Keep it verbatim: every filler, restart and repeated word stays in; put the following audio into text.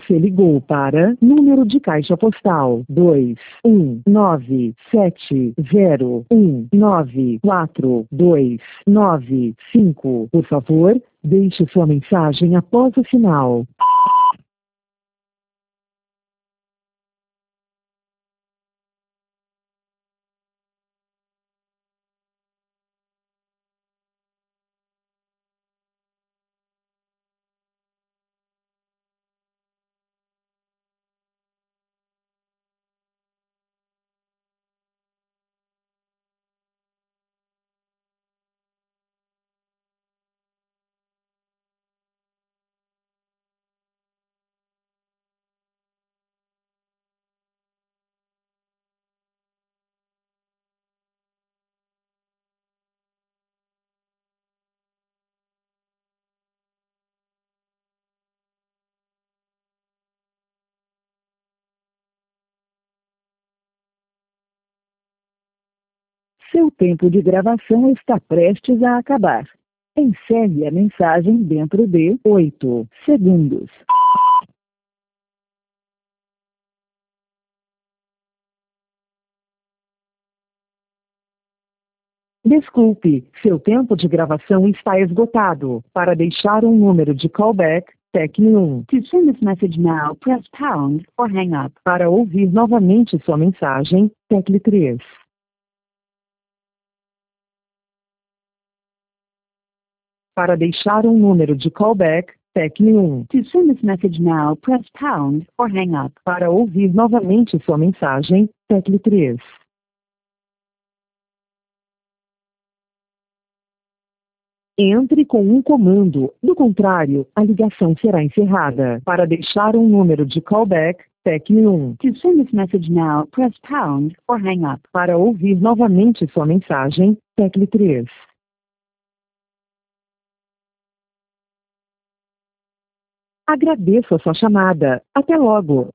Você ligou para número de caixa postal dois um nove sete zero um nove quatro dois nove cinco. Por favor, deixe sua mensagem após o sinal. Seu tempo de gravação está prestes a acabar. Encerre a mensagem dentro de oito segundos. Desculpe, seu tempo de gravação está esgotado. Para deixar um número de callback, tecle um. To send this message now, press pound or hang up. Para ouvir novamente sua mensagem, tecle três. Para deixar um número de callback, tecle um. To send this message now, press pound or hang up. Para ouvir novamente sua mensagem, tecle três. Entre com um comando, do contrário, a ligação será encerrada. Para deixar um número de callback, tecle um. To send this message now, press pound or hang up. Para ouvir novamente sua mensagem, tecle três. Agradeço a sua chamada. Até logo.